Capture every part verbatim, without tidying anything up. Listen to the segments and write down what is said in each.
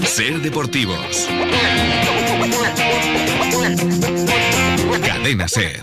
Ser Deportivos. Cadena Ser.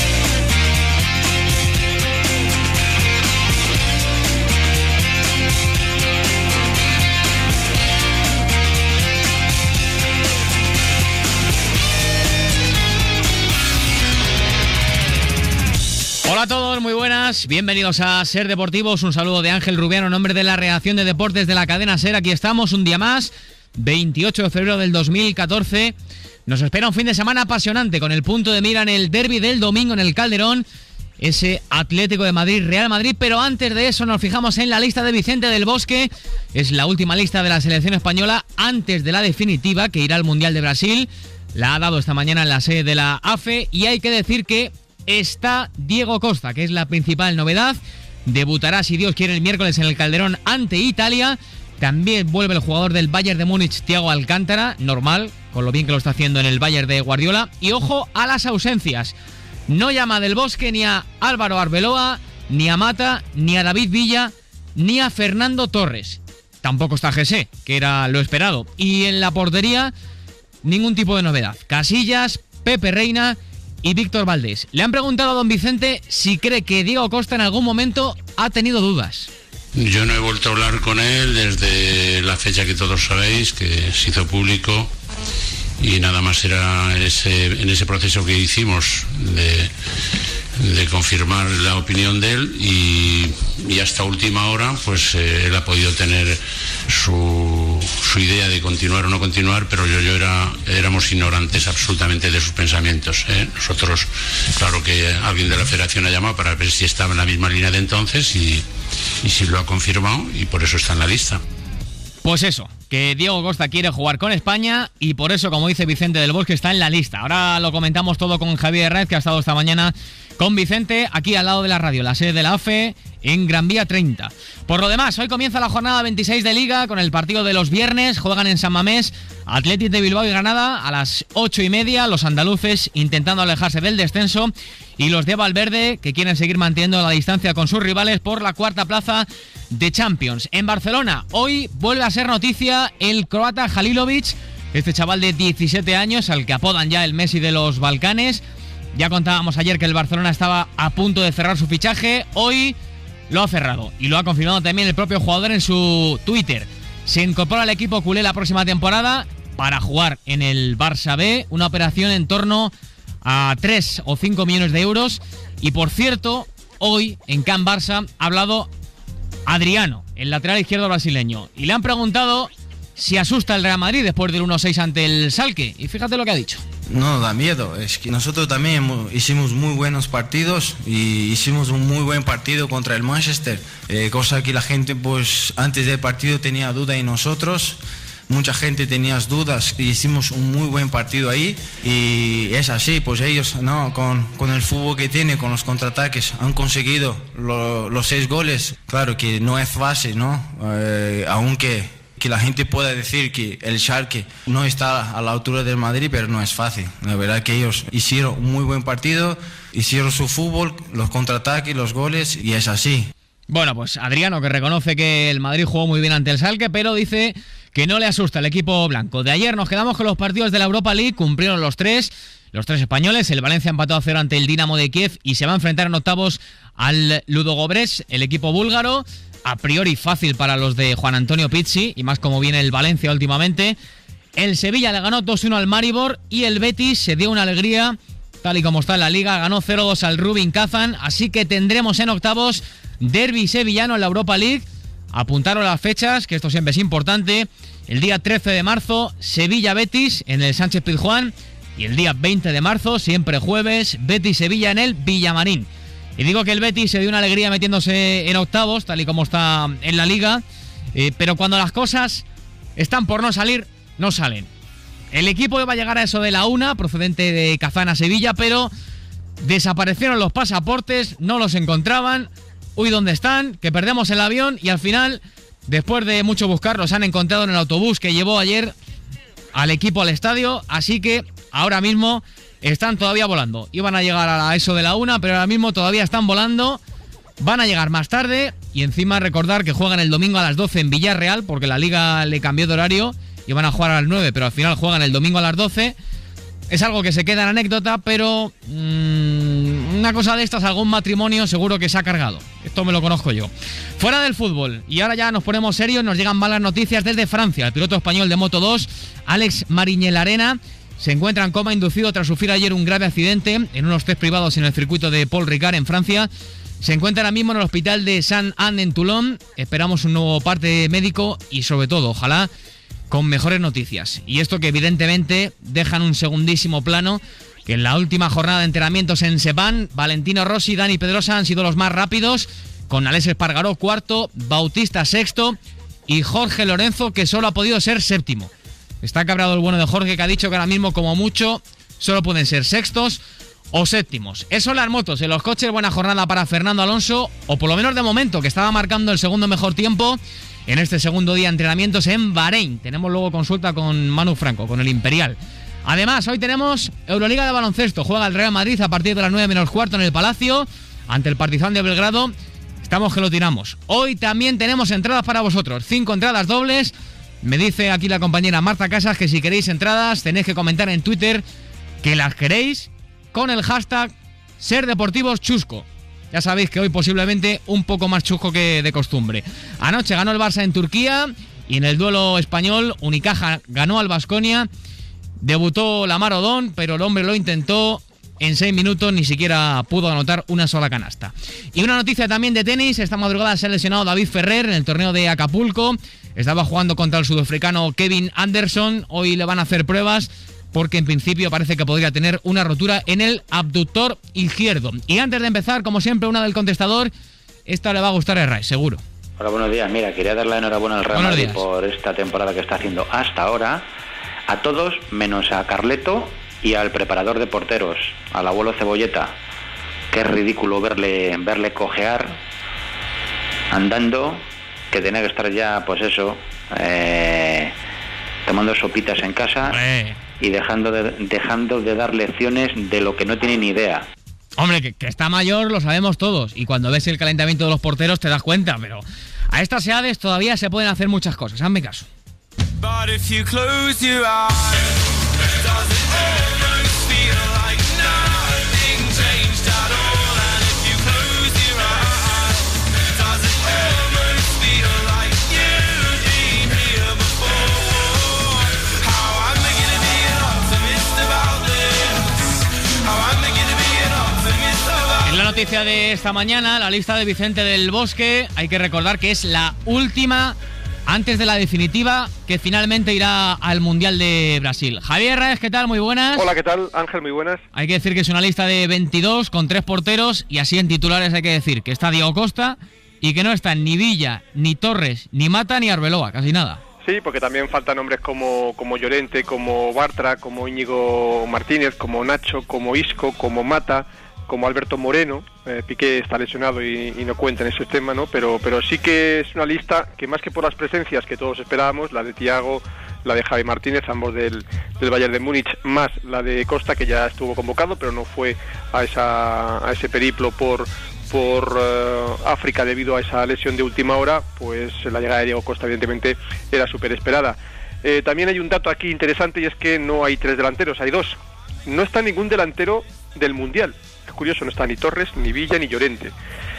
Hola a todos, muy buenas, bienvenidos a Ser Deportivos, un saludo de Ángel Rubiano en nombre de la redacción de deportes de la cadena Ser. Aquí estamos un día más, veintiocho de febrero del dos mil catorce, nos espera un fin de semana apasionante con el punto de mira en el derbi del domingo en el Calderón, ese Atlético de Madrid, Real Madrid, pero antes de eso nos fijamos en la lista de Vicente del Bosque, es la última lista de la selección española antes de la definitiva que irá al Mundial de Brasil, la ha dado esta mañana en la sede de la A F E y hay que decir que está Diego Costa, que es la principal novedad. Debutará, si Dios quiere, el miércoles en el Calderón ante Italia. También vuelve el jugador del Bayern de Múnich, Thiago Alcántara, normal, con lo bien que lo está haciendo en el Bayern de Guardiola. Y ojo a las ausencias. No llama del Bosque ni a Álvaro Arbeloa, ni a Mata, ni a David Villa, ni a Fernando Torres. Tampoco está José, que era lo esperado. Y en la portería, ningún tipo de novedad. Casillas, Pepe Reina y Víctor Valdés. Le han preguntado a don Vicente si cree que Diego Costa en algún momento ha tenido dudas. Yo no he vuelto a hablar con él desde la fecha que todos sabéis, que se hizo público, y nada más era ese, en ese proceso que hicimos de, de confirmar la opinión de él, y, y hasta última hora pues eh, él ha podido tener su, su idea de continuar o no continuar, pero yo, yo era, éramos ignorantes absolutamente de sus pensamientos, ¿eh? Nosotros, claro que alguien de la federación ha llamado para ver si estaba en la misma línea de entonces y, y si lo ha confirmado, y por eso está en la lista. Pues eso, que Diego Costa quiere jugar con España y por eso, como dice Vicente del Bosque, está en la lista. Ahora lo comentamos todo con Javier Hernández, que ha estado esta mañana con Vicente aquí al lado de la radio, la sede de la A F E en Gran Vía treinta. Por lo demás, hoy comienza la jornada veintiséis de Liga con el partido de los viernes. Juegan en San Mamés Athletic de Bilbao y Granada a las ocho y media. Los andaluces intentando alejarse del descenso y los de Valverde, que quieren seguir manteniendo la distancia con sus rivales por la cuarta plaza de Champions. En Barcelona, hoy vuelve a ser noticia el croata Halilovic, este chaval de diecisiete años al que apodan ya el Messi de los Balcanes. Ya contábamos ayer que el Barcelona estaba a punto de cerrar su fichaje. Hoy lo ha cerrado y lo ha confirmado también el propio jugador en su Twitter. Se incorpora al equipo culé la próxima temporada para jugar en el Barça B, una operación en torno a tres o cinco millones de euros. Y por cierto, hoy en Can Barça ha hablado Adriano, el lateral izquierdo brasileño, y le han preguntado si asusta el Real Madrid después del uno seis ante el Schalke, y fíjate lo que ha dicho. No, da miedo, es que nosotros también hicimos muy buenos partidos y hicimos un muy buen partido contra el Manchester, eh, cosa que la gente pues antes del partido tenía duda en nosotros. Mucha gente tenía dudas y hicimos un muy buen partido ahí, y es así, pues ellos no con, con el fútbol que tienen, con los contraataques, han conseguido lo, los seis goles. Claro que no es fácil, ¿no? Eh, aunque que la gente pueda decir que el Schalke no está a la altura del Madrid, pero no es fácil. La verdad que ellos hicieron un muy buen partido, hicieron su fútbol, los contraataques, los goles, y es así. Bueno, pues Adriano, que reconoce que el Madrid jugó muy bien ante el Schalke, pero dice que no le asusta el equipo blanco. De ayer nos quedamos con los partidos de la Europa League, cumplieron los tres, los tres españoles. El Valencia empató a cero ante el Dinamo de Kiev y se va a enfrentar en octavos al Ludogorets, el equipo búlgaro. A priori fácil para los de Juan Antonio Pizzi, y más como viene el Valencia últimamente. El Sevilla le ganó dos uno al Maribor y el Betis se dio una alegría, tal y como está en la Liga, ganó cero dos al Rubin Kazan, así que tendremos en octavos derbi sevillano en la Europa League. Apuntaron las fechas, que esto siempre es importante. El día trece de marzo, Sevilla-Betis en el Sánchez Pizjuán, y el día veinte de marzo, siempre jueves, Betis-Sevilla en el Villamarín. Y digo que el Betis se dio una alegría metiéndose en octavos, tal y como está en la Liga, eh, pero cuando las cosas están por no salir, no salen. El equipo iba a llegar a eso de la una, procedente de Kazán a Sevilla, pero desaparecieron los pasaportes, no los encontraban. Uy, ¿dónde están? Que perdemos el avión, y al final, después de mucho buscar, los han encontrado en el autobús que llevó ayer al equipo al estadio, así que ahora mismo están todavía volando. Iban a llegar a eso de la una, pero ahora mismo todavía están volando. Van a llegar más tarde, y encima recordar que juegan el domingo a las doce en Villarreal, porque la Liga le cambió de horario iban a jugar a las nueve, pero al final juegan el domingo a las doce. Es algo que se queda en anécdota, pero mmm, una cosa de estas, algún matrimonio seguro que se ha cargado. Esto me lo conozco yo. Fuera del fútbol, y ahora ya nos ponemos serios, nos llegan malas noticias desde Francia. El piloto español de Moto dos, Alex Mariñel-Arena, se encuentra en coma inducido tras sufrir ayer un grave accidente en unos test privados en el circuito de Paul Ricard en Francia. Se encuentra ahora mismo en el hospital de Saint-Anne en Toulon. Esperamos un nuevo parte médico y sobre todo, ojalá, con mejores noticias. Y esto que evidentemente deja en un segundísimo plano que en la última jornada de entrenamientos en Sepang, Valentino Rossi y Dani Pedrosa han sido los más rápidos, con Alex Espargaró cuarto, Bautista sexto y Jorge Lorenzo, que solo ha podido ser séptimo. Está cabreado el bueno de Jorge, que ha dicho que ahora mismo como mucho solo pueden ser sextos o séptimos. Eso en las motos. En los coches, buena jornada para Fernando Alonso, o por lo menos de momento, que estaba marcando el segundo mejor tiempo en este segundo día de entrenamientos en Bahrein. Tenemos luego consulta con Manu Franco, con el Imperial. Además, hoy tenemos Euroliga de baloncesto. Juega el Real Madrid a partir de las nueve menos cuarto en el Palacio, ante el Partizan de Belgrado. Estamos que lo tiramos. Hoy también tenemos entradas para vosotros. Cinco entradas dobles. Me dice aquí la compañera Marta Casas que si queréis entradas tenéis que comentar en Twitter que las queréis con el hashtag SerDeportivosChusco. Ya sabéis que hoy posiblemente un poco más chusco que de costumbre. Anoche ganó el Barça en Turquía y en el duelo español Unicaja ganó al Baskonia. Debutó Lamar Odón, pero el hombre lo intentó. En seis minutos ni siquiera pudo anotar una sola canasta. Y una noticia también de tenis. Esta madrugada se ha lesionado David Ferrer en el torneo de Acapulco. Estaba jugando contra el sudafricano Kevin Anderson. Hoy le van a hacer pruebas porque en principio parece que podría tener una rotura en el abductor izquierdo. Y antes de empezar, como siempre, una del contestador. Esta le va a gustar a Ray, seguro. Hola, buenos días. Mira, quería darle la enhorabuena al Real Madrid por esta temporada que está haciendo hasta ahora. A todos, menos a Carleto y al preparador de porteros, al abuelo Cebolleta. Qué ridículo verle, verle cojear, andando, que tenía que estar ya, pues eso, eh, tomando sopitas en casa. ¡Hombre! Y dejando de, dejando de dar lecciones de lo que no tiene ni idea. Hombre, que, que está mayor lo sabemos todos, y cuando ves el calentamiento de los porteros te das cuenta, pero a estas edades todavía se pueden hacer muchas cosas, hazme caso. But if you close your eyes, does it almost feel like nothing changed at all? And if you close your eyes, does it almost feel like you've been here before? How am I gonna be an optimist about this? How am I gonna be an optimist about this? En la noticia de esta mañana, la lista de Vicente del Bosque, hay que recordar que es la última antes de la definitiva, que finalmente irá al Mundial de Brasil. Javier Raez, ¿qué tal? Muy buenas. Hola, ¿qué tal? Ángel, muy buenas. Hay que decir que es una lista de veintidós con tres porteros, y así en titulares hay que decir que está Diego Costa y que no están ni Villa, ni Torres, ni Mata, ni Arbeloa, casi nada. Sí, porque también faltan nombres como, como Llorente, como Bartra, como Íñigo Martínez, como Nacho, como Isco, como Mata, como Alberto Moreno. eh, Piqué está lesionado y, y no cuenta en ese tema, ¿no? Pero, pero sí que es una lista que, más que por las presencias que todos esperábamos, la de Thiago, la de Javi Martínez, ambos del, del Bayern de Múnich, más la de Costa, que ya estuvo convocado, pero no fue a, esa, a ese periplo por, por uh, África debido a esa lesión de última hora, pues la llegada de Diego Costa evidentemente era súper esperada. Eh, también hay un dato aquí interesante, y es que no hay tres delanteros, hay dos. No está ningún delantero del Mundial. Es curioso, no está ni Torres, ni Villa, ni Llorente.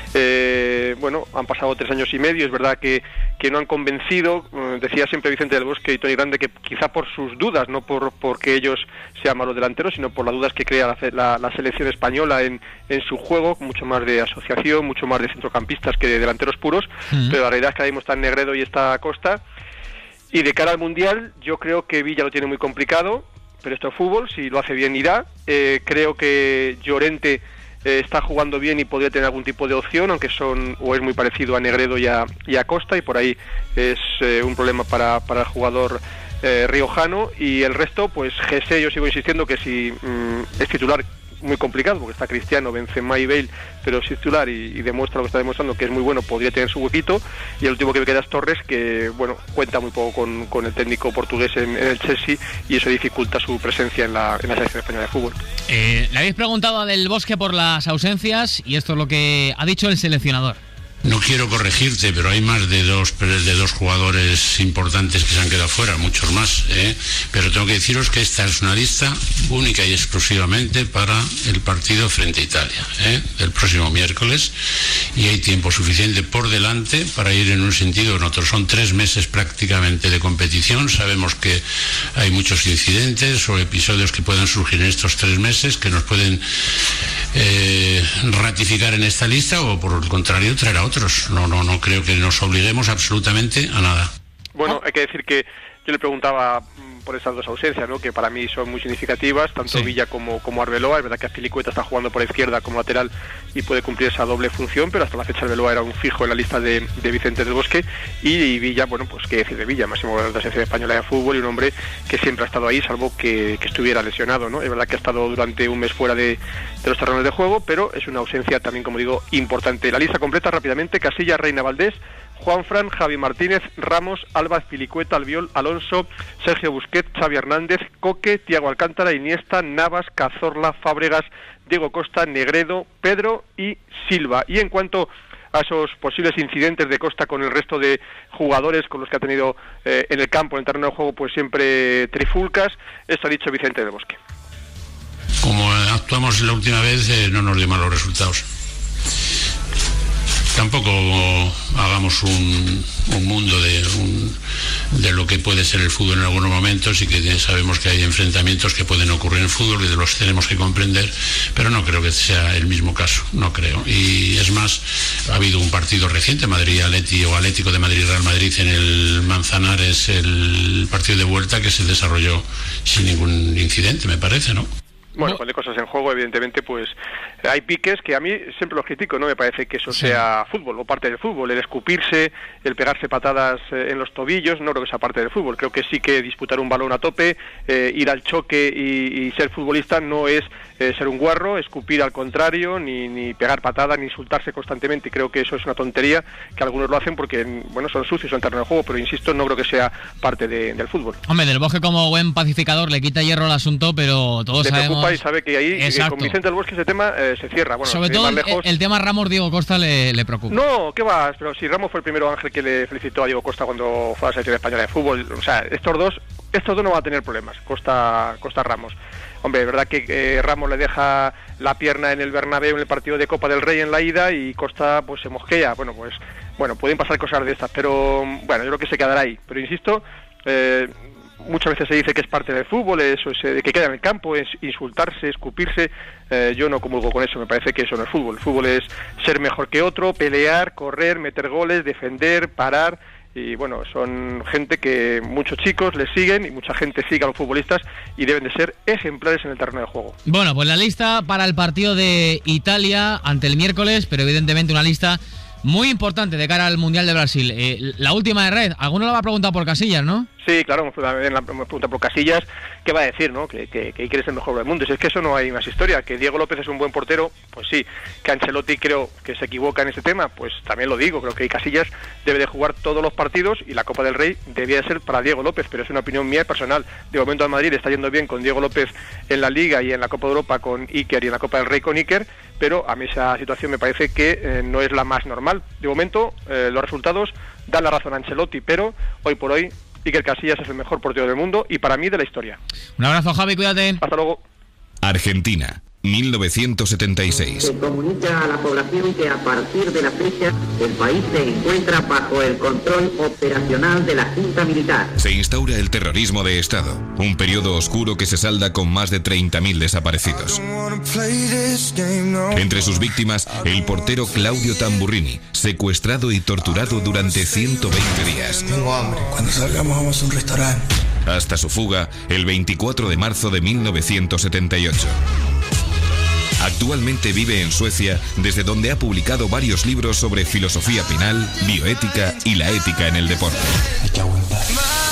Eh, bueno, han pasado tres años y medio, es verdad que, que no han convencido. Eh, decía siempre Vicente del Bosque y Tony Grande que quizá por sus dudas, no por porque ellos sean malos delanteros, sino por las dudas que crea la, la, la selección española en, en su juego, mucho más de asociación, mucho más de centrocampistas que de delanteros puros. Mm. Pero la realidad es que ahora mismo está Negredo y está Costa. Y de cara al Mundial, yo creo que Villa lo tiene muy complicado, pero esto es fútbol, si lo hace bien irá. Eh, creo que Llorente eh, está jugando bien y podría tener algún tipo de opción, aunque son o es muy parecido a Negredo y a, y a Costa, y por ahí es eh, un problema para, para el jugador eh, riojano. Y el resto, pues G S, yo sigo insistiendo que si mm, es titular, muy complicado, porque está Cristiano, Benzema y Bale, pero es titular y, y demuestra lo que está demostrando, que es muy bueno, podría tener su huequito. Y el último que me queda es Torres, que bueno, cuenta muy poco con, con el técnico portugués en, en el Chelsea, y eso dificulta su presencia en la, en la selección española de fútbol. Eh, le habéis preguntado a Del Bosque por las ausencias, y esto es lo que ha dicho el seleccionador. No quiero corregirte, pero hay más de dos de dos jugadores importantes que se han quedado fuera, muchos más, ¿eh? Pero tengo que deciros que esta es una lista única y exclusivamente para el partido frente a Italia, ¿eh? El próximo miércoles, y hay tiempo suficiente por delante para ir en un sentido o en otro. Son tres meses prácticamente de competición. Sabemos que hay muchos incidentes o episodios que puedan surgir en estos tres meses que nos pueden eh, ratificar en esta lista o por el contrario traer a otros. No, no, no creo que nos obliguemos absolutamente a nada. Bueno, hay que decir que yo le preguntaba por esas dos ausencias, ¿no? Que para mí son muy significativas, tanto sí. Villa como, como Arbeloa. Es verdad que Azpilicueta está jugando por izquierda como lateral y puede cumplir esa doble función, pero hasta la fecha Arbeloa era un fijo en la lista de, de Vicente del Bosque, y, y Villa, bueno, pues qué decir de Villa, máximo de la selección española de fútbol y un hombre que siempre ha estado ahí, salvo que, que estuviera lesionado, ¿no? Es verdad que ha estado durante un mes fuera de, de los terrenos de juego, pero es una ausencia también, como digo, importante. La lista completa rápidamente: Casillas, Reina, Valdés, Juanfran, Javi Martínez, Ramos, Alba, Azpilicueta, Albiol, Alonso, Sergio Busquets, Xavi Hernández, Coque, Thiago Alcántara, Iniesta, Navas, Cazorla, Fábregas, Diego Costa, Negredo, Pedro y Silva. Y en cuanto a esos posibles incidentes de Costa con el resto de jugadores con los que ha tenido eh, en el campo, en el terreno de juego, pues siempre trifulcas, esto ha dicho Vicente del Bosque. Como actuamos la última vez, eh, no nos dio malos resultados. Tampoco hagamos un, un mundo de, un, de lo que puede ser el fútbol en algunos momentos, y que sabemos que hay enfrentamientos que pueden ocurrir en el fútbol y de los tenemos que comprender, pero no creo que sea el mismo caso, no creo. Y es más, ha habido un partido reciente, Madrid-Atleti o Atlético de Madrid-Real Madrid en el Manzanares, el partido de vuelta, que se desarrolló sin ningún incidente, me parece, ¿no? Bueno, cuando hay cosas en juego, evidentemente, pues hay piques que a mí siempre los critico, no me parece que eso sí. sea fútbol o parte del fútbol. El escupirse, el pegarse patadas eh, en los tobillos, no creo que sea parte del fútbol. Creo que sí que disputar un balón a tope, eh, ir al choque y, y ser futbolista no es eh, ser un guarro, escupir al contrario, ni, ni pegar patadas, ni insultarse constantemente. Y creo que eso es una tontería, que algunos lo hacen porque, bueno, son sucios en terreno de juego, pero insisto, no creo que sea parte de, del fútbol. Hombre, Del Bosque, como buen pacificador, le quita hierro al asunto, pero todos Le sabemos... y sabe que ahí eh, con Vicente del Bosque ese tema eh, se cierra. Bueno, sobre todo lejos... el, el tema Ramos Diego Costa le, le preocupa. No, ¿qué vas? Pero si Ramos fue el primero, Ángel, que le felicitó a Diego Costa cuando fue a la selección española de fútbol. O sea, estos dos estos dos no van a tener problemas, Costa Costa Ramos. Hombre, es verdad que eh, Ramos le deja la pierna en el Bernabéu en el partido de Copa del Rey en la ida y Costa pues se mosquea. Bueno, pues bueno, pueden pasar cosas de estas, pero bueno, yo creo que se quedará ahí. Pero insisto, eh, muchas veces se dice que es parte del fútbol, eso es, de que queda en el campo, es insultarse, escupirse. Eh, yo no comulgo con eso, me parece que eso no es fútbol. El fútbol es ser mejor que otro, pelear, correr, meter goles, defender, parar. Y bueno, son gente que muchos chicos les siguen y mucha gente sigue a los futbolistas y deben de ser ejemplares en el terreno de juego. Bueno, pues la lista para el partido de Italia ante el miércoles, pero evidentemente una lista muy importante de cara al Mundial de Brasil. Eh, la última de red, alguno lo va a preguntar por Casillas, ¿no? Sí, claro, me pregunta por Casillas, ¿qué va a decir, no? Que, que, que quiere ser el mejor del mundo. Si es que eso no hay más historia. Que Diego López es un buen portero, pues sí. Que Ancelotti creo que se equivoca en ese tema, pues también lo digo. Creo que Casillas debe de jugar todos los partidos y la Copa del Rey debía de ser para Diego López, pero es una opinión mía personal. De momento al Madrid está yendo bien con Diego López en la Liga y en la Copa de Europa con Iker y en la Copa del Rey con Iker, pero a mí esa situación me parece que eh, no es la más normal. De momento eh, los resultados dan la razón a Ancelotti, pero hoy por hoy Iker Casillas es el mejor portero del mundo y para mí de la historia. Un abrazo, Javi, cuídate. Hasta luego. Argentina, mil novecientos setenta y seis. Se comunica a la población que a partir de la fecha el país se encuentra bajo el control operacional de la Junta Militar. Se instaura el terrorismo de Estado, un periodo oscuro que se salda con más de treinta mil desaparecidos. Entre sus víctimas, el portero Claudio Tamburrini, secuestrado y torturado durante ciento veinte días. Tengo hambre. Cuando salgamos vamos a un restaurante. Hasta su fuga, el veinticuatro de marzo de mil novecientos setenta y ocho. Actualmente vive en Suecia, desde donde ha publicado varios libros sobre filosofía penal, bioética y la ética en el deporte. Hay que aguantar.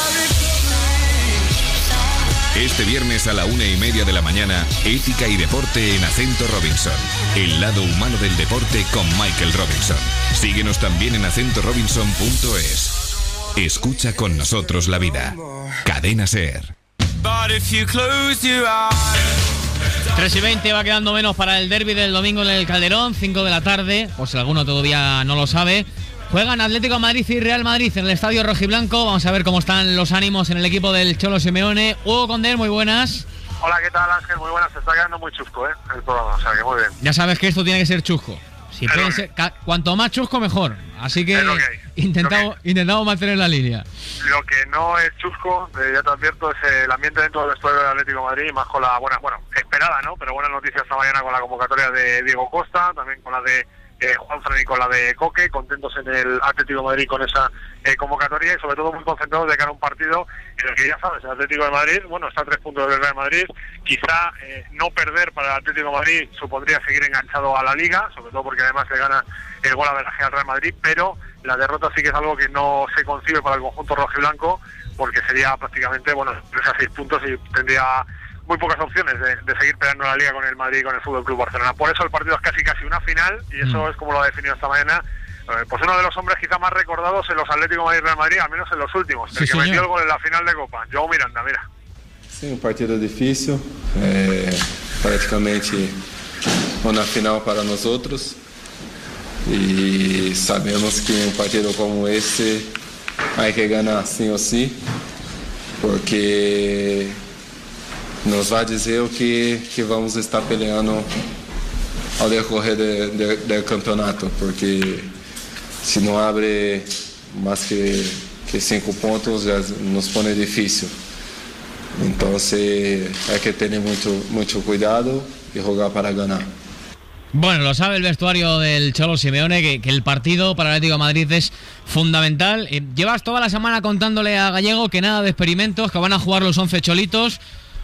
Este viernes a la una y media de la mañana, Ética y Deporte en Acento Robinson. El lado humano del deporte con Michael Robinson. Síguenos también en acento robinson punto es. Escucha con nosotros la vida. Cadena SER. But if you close your eyes... tres y veinte va quedando menos para el derbi del domingo en el Calderón, cinco de la tarde, por si alguno todavía no lo sabe. Juegan Atlético de Madrid y Real Madrid en el Estadio Rojiblanco. Vamos a ver cómo están los ánimos en el equipo del Cholo Simeone. Hugo Condés, muy buenas. Hola, ¿qué tal, Ángel? Muy buenas. Se está quedando muy chusco, ¿eh? El programa, o sea que muy bien. Ya sabes que esto tiene que ser chusco. Si puede ser, cuanto más chusco, mejor. Así que, lo que hay. intentamos, lo que... intentamos mantener la línea. Lo que no es chusco, eh, ya te advierto, es el ambiente dentro del vestuario del Atlético de Madrid, más con la buena, bueno, esperada, ¿no? Pero buenas noticias esta mañana con la convocatoria de Diego Costa, también con la de eh, Juanfran y con la de Coque, contentos en el Atlético de Madrid con esa eh, convocatoria y sobre todo muy concentrados de cara a un partido en el que ya sabes, el Atlético de Madrid, bueno, está a tres puntos del Real Madrid, quizá eh, no perder para el Atlético de Madrid supondría seguir enganchado a la Liga, sobre todo porque además se gana el gol averaje al Real Madrid, pero la derrota sí que es algo que no se concibe para el conjunto rojiblanco, porque sería prácticamente, bueno, tres a seis puntos y tendría muy pocas opciones de, de seguir peleando la Liga con el Madrid y con el Fútbol Club Barcelona. Por eso el partido es casi casi una final, y eso mm. es como lo ha definido esta mañana, eh, pues uno de los hombres quizá más recordados en los Atlético de Madrid y Real Madrid, al menos en los últimos, sí, el que señor. metió el gol en la final de Copa, João Miranda, mira. Sí, un partido difícil, eh, prácticamente una final para nosotros, y sabemos que un partido como este hay que ganar sí o sí, porque nos va a dizer que, que vamos a estar peleando ao decorrer de, de, del campeonato, porque si no abre más que, que cinco puntos ya nos pone difícil. Entonces hay que tener mucho, mucho cuidado y jugar para ganar. Bueno, lo sabe el vestuario del Cholo Simeone, que, que el partido para el Atlético de Madrid es fundamental. Eh, llevas toda la semana contándole a Gallego que nada de experimentos, que van a jugar los once cholitos,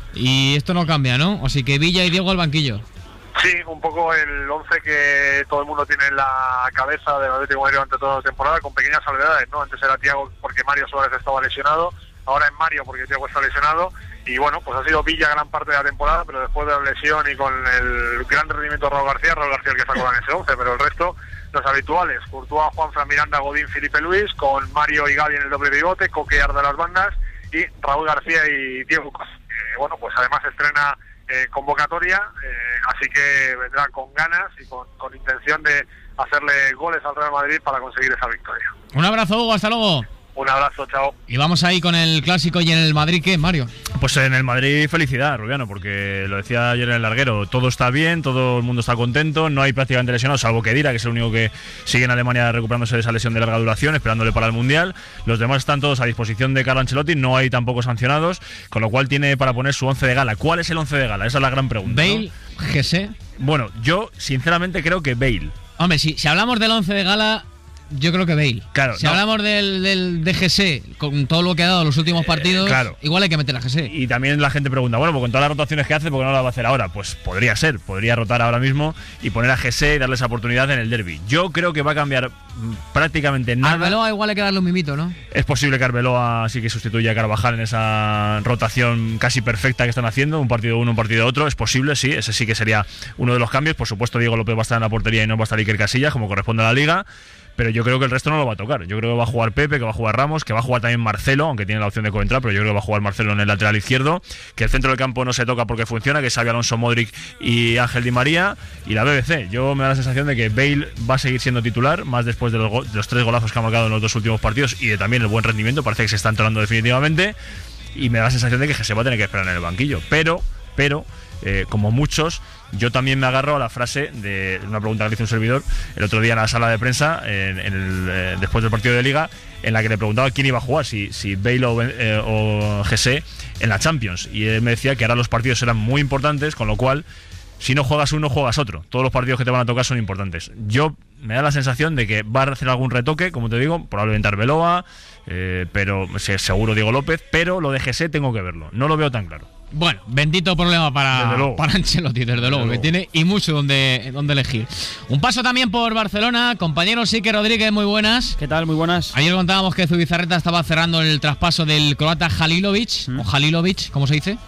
y esto no cambia, ¿no? Así que Villa y Diego al banquillo. Sí, un poco el once que todo el mundo tiene en la cabeza del Atlético de Madrid durante toda la temporada, con pequeñas salvedades, ¿no? Antes era Thiago porque Mario Suárez estaba lesionado, ahora es Mario porque Thiago está lesionado, y bueno, pues ha sido Villa gran parte de la temporada, pero después de la lesión y con el gran rendimiento de Raúl García, Raúl García el que sacó en ese once, pero el resto, los habituales, Courtois, Juanfran, Miranda, Godín, Felipe Luis, con Mario y Gavi en el doble pivote, Coque y Arda las bandas, y Raúl García y Diego Costa. Eh, bueno, pues además estrena eh, convocatoria, eh, así que vendrá con ganas y con, con intención de hacerle goles al Real Madrid para conseguir esa victoria. Un abrazo, Hugo, hasta luego. Un abrazo, chao. Y vamos ahí con el clásico. ¿Y en el Madrid qué, Mario? Pues en el Madrid felicidad, Rubiano, porque lo decía ayer en el larguero, todo está bien, todo el mundo está contento, no hay prácticamente lesionados, salvo Kedira, que es el único que sigue en Alemania recuperándose de esa lesión de larga duración, esperándole para el Mundial. Los demás están todos a disposición de Carlo Ancelotti, no hay tampoco sancionados, con lo cual tiene para poner su once de gala. ¿Cuál es el once de gala? Esa es la gran pregunta. Bale, ¿no? G C. Bueno, yo sinceramente creo que Bale. Hombre, si, si hablamos del once de gala, yo creo que Bale. Claro, si no. hablamos del, del de G C, con todo lo que ha dado en los últimos partidos, eh, claro. igual hay que meter a G C. Y también la gente pregunta, bueno, pues con todas las rotaciones que hace, ¿por qué no la va a hacer ahora? Pues podría ser, podría rotar ahora mismo y poner a G C y darle esa oportunidad en el derbi. Yo creo que va a cambiar prácticamente nada. Arbeloa igual hay que darle un mimito, ¿no? Es posible que Arbeloa sí que sustituya a Carvajal en esa rotación casi perfecta que están haciendo, un partido uno, un partido otro, es posible, sí, ese sí que sería uno de los cambios. Por supuesto, Diego López va a estar en la portería y no va a estar Iker Casillas, como corresponde a la Liga. Pero yo creo que el resto no lo va a tocar. Yo creo que va a jugar Pepe, que va a jugar Ramos, que va a jugar también Marcelo, aunque tiene la opción de coentrar, pero yo creo que va a jugar Marcelo en el lateral izquierdo, que el centro del campo no se toca porque funciona, que es Xabi Alonso, Modric y Ángel Di María, y la B B C. Yo me da la sensación de que Bale va a seguir siendo titular, más después de los, go- de los tres golazos que ha marcado en los dos últimos partidos y de también el buen rendimiento, parece que se está entrando definitivamente, y me da la sensación de que se va a tener que esperar en el banquillo. Pero, pero... Eh, como muchos, yo también me agarro a la frase de una pregunta que le hizo un servidor el otro día en la sala de prensa, en, en el, eh, después del partido de Liga, en la que le preguntaba quién iba a jugar, si, si Bale o, eh, o G C en la Champions. Y él me decía que ahora los partidos eran muy importantes, con lo cual, si no juegas uno, juegas otro. Todos los partidos que te van a tocar son importantes. Yo me da la sensación de que va a hacer algún retoque, como te digo, probablemente Arbeloa, eh, pero seguro Diego López, pero lo de G C tengo que verlo. No lo veo tan claro. Bueno, bendito problema para, para Ancelotti, desde, desde luego, luego, que tiene y mucho donde, donde elegir. Un paso también por Barcelona, compañero Sique Rodríguez, muy buenas. ¿Qué tal? Muy buenas. Ayer contábamos que Zubizarreta estaba cerrando el traspaso del croata Halilovic, ¿Mm? o Halilovic, ¿cómo se dice?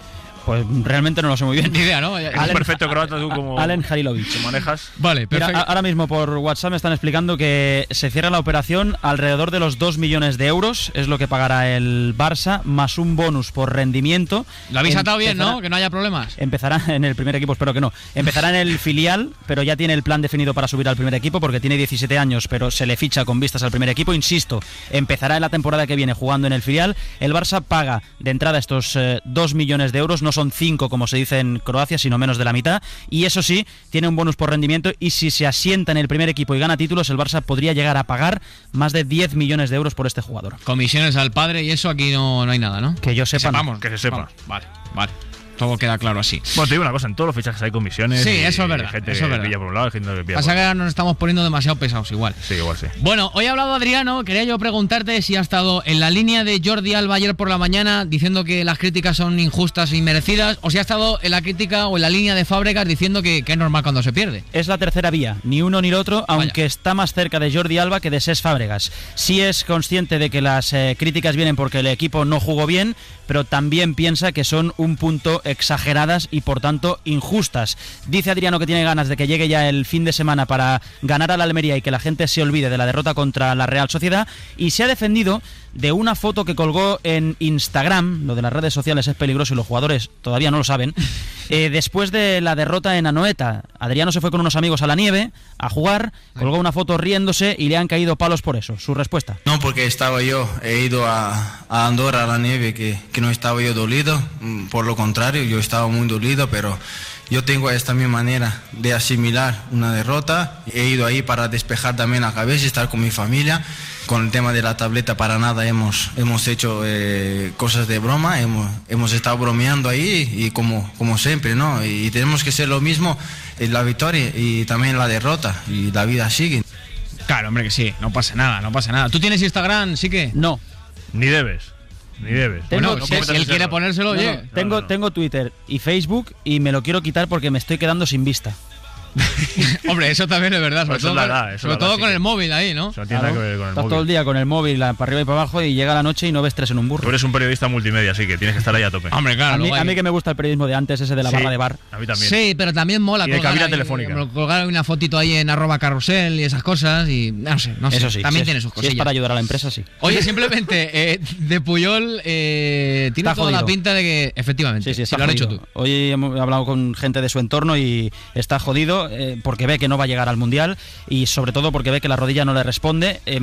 Pues realmente no lo sé muy bien. Ni idea, ¿no? Es un perfecto croata, tú como... Alen Halilovic. ¿Te manejas? Vale, perfecto. Mira, ahora mismo por WhatsApp me están explicando que se cierra la operación alrededor de los dos millones de euros, es lo que pagará el Barça, más un bonus por rendimiento. Lo habéis atado bien, ¿no? Que no haya problemas. Empezará en el primer equipo, espero que no. Empezará en el filial, pero ya tiene el plan definido para subir al primer equipo porque tiene diecisiete años, pero se le ficha con vistas al primer equipo. Insisto, empezará en la temporada que viene jugando en el filial. El Barça paga de entrada estos eh, dos millones de euros, no son cinco como se dice en Croacia, sino menos de la mitad. Y eso sí, tiene un bonus por rendimiento y si se asienta en el primer equipo y gana títulos, el Barça podría llegar a pagar más de diez millones de euros por este jugador. Comisiones al padre y eso aquí no, no hay nada, ¿no? Que yo sepa. Que sepamos, que se sepa. Vamos, vale, vale. Todo queda claro así. Bueno, te digo una cosa, en todos los fichajes hay comisiones. Sí, y, eso es verdad. Y gente eso que es verdad. pilla por un lado y gente que pilla Pasa por que otro. ahora nos estamos poniendo demasiado pesados igual. Sí, igual sí. Bueno, hoy ha hablado Adriano, quería yo preguntarte si ha estado en la línea de Jordi Alba ayer por la mañana diciendo que las críticas son injustas e inmerecidas, o si ha estado en la crítica o en la línea de Fábregas diciendo que, que es normal cuando se pierde. Es la tercera vía, ni uno ni el otro, aunque Vaya. está más cerca de Jordi Alba que de Cesc Fábregas. Sí es consciente de que las eh, críticas vienen porque el equipo no jugó bien, pero también piensa que son un punto exageradas y por tanto injustas. Dice Adriano que tiene ganas de que llegue ya el fin de semana para ganar a la Almería y que la gente se olvide de la derrota contra la Real Sociedad, y se ha defendido de una foto que colgó en Instagram. Lo de las redes sociales es peligroso y los jugadores todavía no lo saben. Eh, después de la derrota en Anoeta, Adriano se fue con unos amigos a la nieve a jugar, colgó una foto riéndose y le han caído palos por eso. Su respuesta: no, porque estaba yo, he ido a, a Andorra a la nieve, que, que no estaba yo dolido, por lo contrario, yo estaba muy dolido, pero yo tengo esta mi manera de asimilar una derrota. He ido ahí para despejar también la cabeza y estar con mi familia. Con el tema de la tableta para nada hemos, hemos hecho eh, cosas de broma, hemos, hemos estado bromeando ahí y como, como siempre, ¿no? Y, y tenemos que ser lo mismo en la victoria y también en la derrota, y la vida sigue. Claro, hombre, que sí, no pasa nada, no pasa nada. ¿Tú tienes Instagram, sí que? No. Ni debes. Ni debes. Bueno, Tengo, no, si, si él quiere ponérselo, no, oye. no, tengo, no. tengo Twitter y Facebook y me lo quiero quitar porque me estoy quedando sin vista. Hombre, eso también es verdad, sobre eso todo, es la edad, sobre todo con que... el móvil ahí, ¿no? Eso no tiene nada que ver con el Estás móvil. todo el día con el móvil para arriba y para abajo y llega la noche y no ves tres en un burro. Tú eres un periodista multimedia, así que tienes que estar ahí a tope. Hombre, claro. A mí, hay... a mí que me gusta el periodismo de antes, ese de la sí, barra de bar. A mí también. Sí, pero también mola. Y de cabina ahí, telefónica. Colgar una fotito ahí en arroba carrusel y esas cosas y no sé, no sé. Eso sí. También sí, tiene sus cosillas. Si es para ayudar a la empresa, sí. Oye, simplemente, eh, de Puyol eh, tiene está toda jodido. la pinta de que, efectivamente, sí, sí, está si lo has jodido. dicho tú. Hoy hemos hablado con gente de su entorno y está jodido eh, porque ve que no va a llegar al Mundial y sobre todo porque ve que la rodilla no le responde. Eh,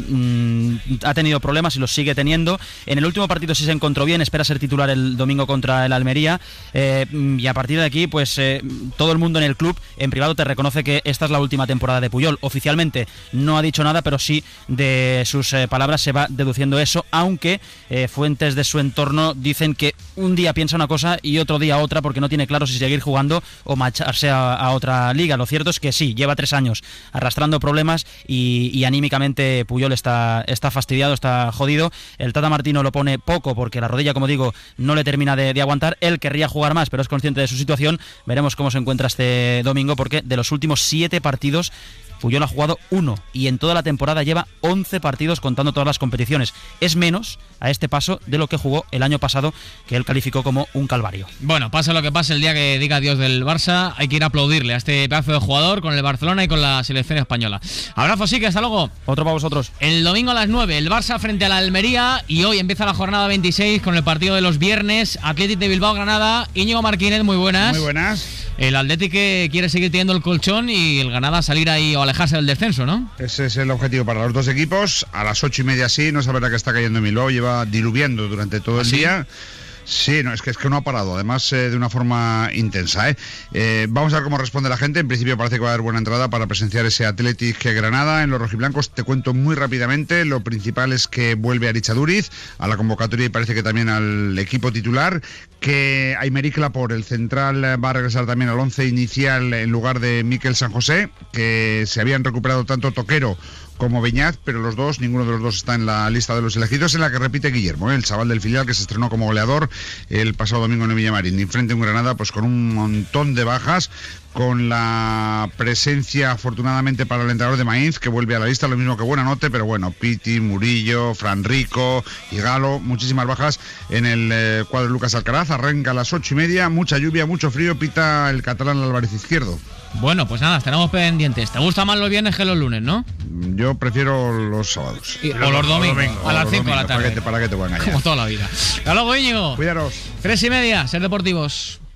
mm, ha tenido problemas y los sigue teniendo. En el último partido sí se encontró bien, espera ser titular el domingo contra el Almería, eh, y a partir de aquí pues eh, todo el mundo en el club en privado te reconoce que esta es la última temporada de Puyol. Oficialmente no ha dicho nada, pero sí de sus eh, palabras se va deduciendo eso, aunque eh, fuentes de su entorno dicen que un día piensa una cosa y otro día otra porque no tiene claro si seguir jugando o marcharse a, a otra liga. Lo cierto es que sí, lleva tres años arrastrando problemas y, y anímicamente Puyol está, está fastidiado, está jodido. El Tata Martino lo pone poco porque la rodilla, como digo, no le termina de, de aguantar. Él querría jugar más, pero es consciente de su situación. Veremos cómo se encuentra este domingo, porque de los últimos siete partidos Puyol ha jugado uno y en toda la temporada lleva once partidos contando todas las competiciones. Es menos a este paso de lo que jugó el año pasado, que él calificó como un calvario. Bueno, pase lo que pase, el día que diga adiós del Barça, hay que ir a aplaudirle a este pedazo de jugador con el Barcelona y con la selección española. Abrazo, sí, que hasta luego. Otro para vosotros. El domingo a las nueve, el Barça frente a la Almería, y hoy empieza la jornada veintiséis con el partido de los viernes, Athletic de Bilbao-Granada. Íñigo Martínez, muy buenas. Muy buenas. El Athletic que quiere seguir teniendo el colchón y el Granada salir ahí o alejarse del descenso, ¿no? Ese es el objetivo para los dos equipos. A las ocho y media sí, no sabrá que está cayendo en Bilbao, lleva diluviando durante todo el ¿Ah, sí? día. Sí, no, es que es que no ha parado, además eh, de una forma intensa. ¿eh? Eh, vamos a ver cómo responde la gente. En principio parece que va a haber buena entrada para presenciar ese Athletic Granada en los rojiblancos. Te cuento muy rápidamente. Lo principal es que vuelve Aritz Aduriz a la convocatoria y parece que también al equipo titular. Que Aymeric Laporte, el central, va a regresar también al once inicial en lugar de Mikel San José, que se habían recuperado tanto Toquero como Beñat, pero los dos, ninguno de los dos está en la lista de los elegidos, en la que repite Guillermo, ¿eh? el chaval del filial que se estrenó como goleador el pasado domingo en el Villamarín, y frente a un Granada pues con un montón de bajas, con la presencia, afortunadamente para el entrenador de Mainz, que vuelve a la lista, lo mismo que Buenanote, pero bueno, Piti, Murillo, Fran Rico y Galo, muchísimas bajas en el eh, cuadro de Lucas Alcaraz. Arranca a las ocho y media, mucha lluvia, mucho frío, pita el catalán Álvarez Izquierdo. Bueno, pues nada, tenemos pendientes. ¿Te gustan más los viernes que los lunes, no? Yo prefiero los sábados. Y, o los domingos, a las cinco de la tarde. ¿Para qué te, para qué te voy a engañar? Como toda la vida. Hasta luego, Íñigo. Cuidaros. Tres y media, Ser Deportivos.